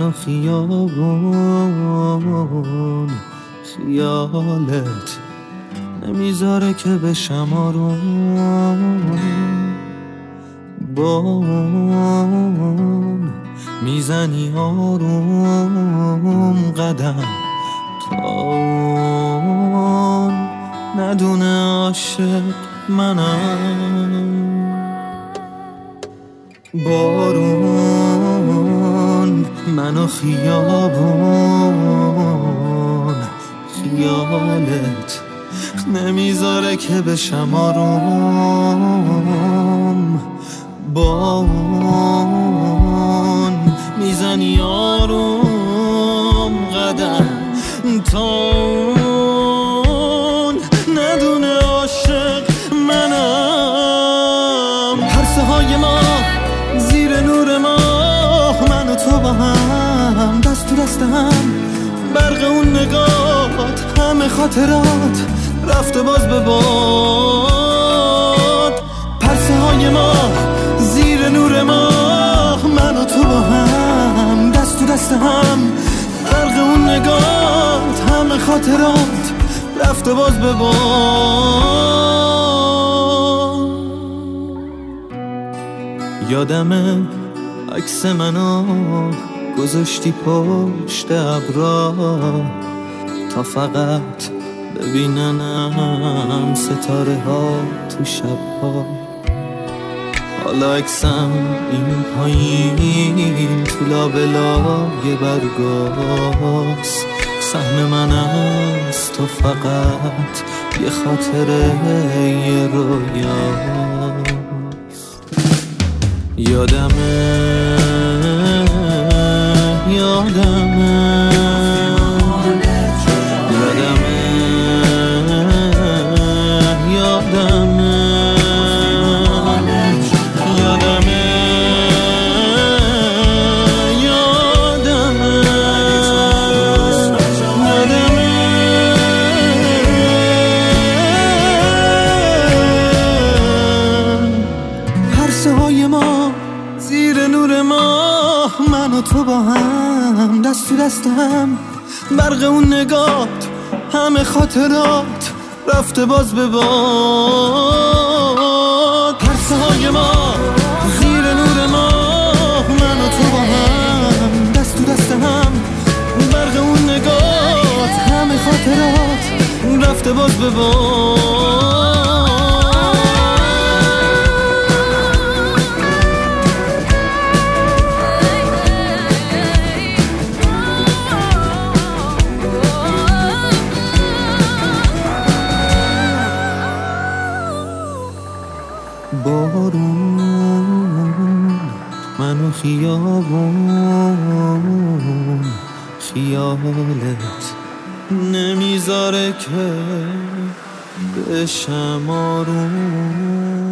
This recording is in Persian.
من و خیابون خیالت نمیذاره که بشم آروم. بارون میزنی آروم قدم تا اون ندونه عاشق منم. بارون منو خیابون خیالت نمیذاره که بشم آروم. بارون میزنی آروم قدم تا اون ندونه عاشق منم. پرسه های ما زیر نور ماه، من و تو با هم دست تو دست هم، برق اون نگات همه خاطرات رفته باز به باد. پرسه های ما زیر نور ماه، من و تو با هم دست تو دست هم، برق اون نگات همه خاطرات رفته باز به باد. یادمه عکس منو گذاشتی پشت ابرا تا فقط ببیننم ستاره ها تو شب‌ها. حالا عکسم این پایین تو لابلای برگاست، سهم من است تو فقط یه خاطره یه رویاست. یادمه پرسه های ما زیر نور ماه، من و تو با هم دست تو دست هم، برق اون نگات همه خاطرات رفته باز به باد. پرسه های ما زیر نور ماه، من و تو با هم دست تو دست هم، برق اون نگات همه خاطرات رفته باز به باد. بارون منو خیابون خیالت نمیذاره که بشم آروم.